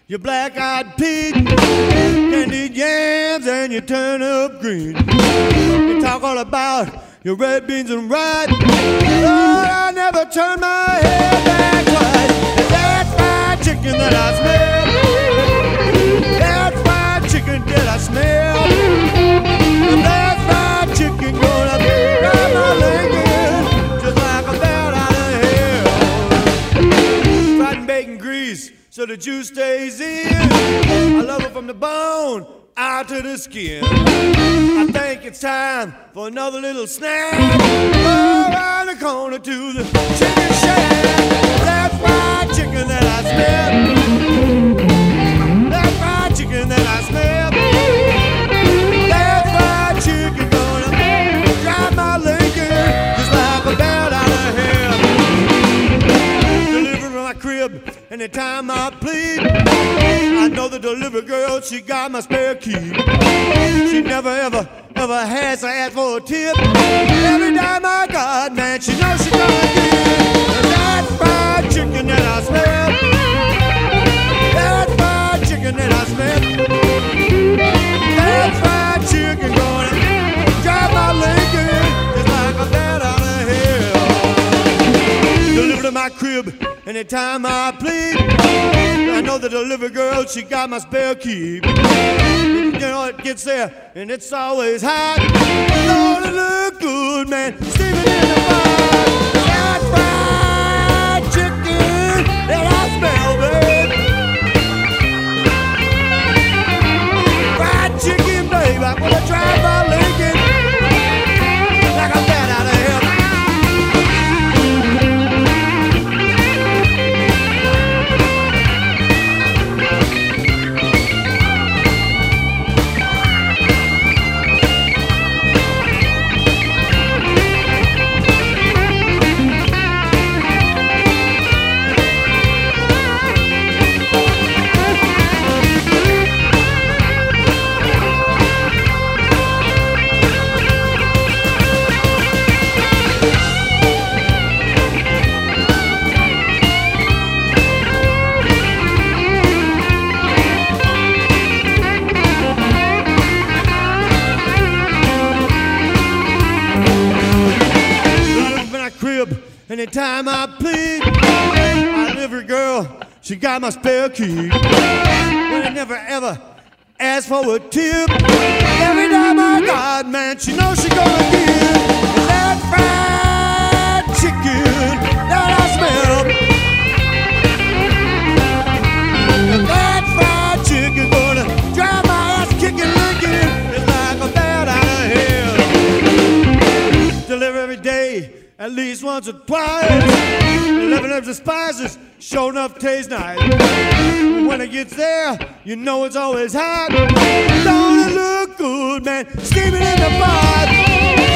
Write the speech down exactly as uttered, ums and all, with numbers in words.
your black-eyed pig, candied yams and your turnip green. You talk all about your red beans and rice. Lord, I never turn my head back twice. That's fried chicken that I smell. That's fried chicken that I smell. And that's fried chicken gonna drive my leg in just like a bat out of hell. Fried and bacon grease so the juice stays in. I love it from the bone out to the skin. I think it's time for another little snack. Go around the corner to the chicken shack. That fried chicken that I smell. That fried chicken that I smell. That fried chicken gonna drive my Lincoln just like a bat out of hell. Deliver my crib anytime I plead. I know the delivery girl, she got my spare key. She never ever, ever has to ask for a tip. Every time I got, man, she knows she gonna give. That fried chicken that I smell. That fried chicken that I smell. That fried chicken gonna drive my Lincoln just like a bat out of hell. Deliver to my crib anytime I plead. I know the delivery girl, she got my spare key. You know it gets there and it's always hot. Lord, it look good, man, steaming in the fire. That fried chicken that I smell, babe. Fried chicken, babe, I'm gonna drive my Lincoln like a bat out of hell. Anytime I plead, my delivery girl, she got my spare key. But I never ever ask for a tip. Every time I got, man, she knows she gonna give. That fried chicken that I smell. That fried chicken gonna drive my ass kicking, licking. It's like a bat out of hell. Deliver every day, at least once or twice. Eleven herbs and spices, sure enough tastes nice. When it gets there, you know it's always hot. Don't it look good, man, steaming in the pot.